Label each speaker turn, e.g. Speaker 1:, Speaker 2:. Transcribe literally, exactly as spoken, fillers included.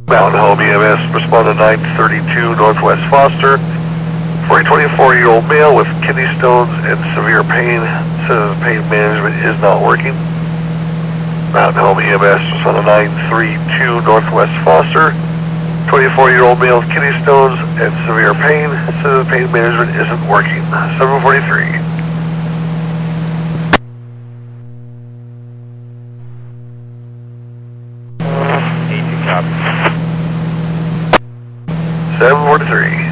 Speaker 1: Mountain Home E M S, respond to nine thirty-two Northwest Foster. For a twenty-four-year-old male with kidney stones and severe pain, says pain management is not working. Mountain Home E M S, respond to nine thirty-two Northwest Foster. twenty-four-year-old male with kidney stones and severe pain, says pain management isn't working. seven forty-three.
Speaker 2: eighteen copy.
Speaker 1: seven forty-three.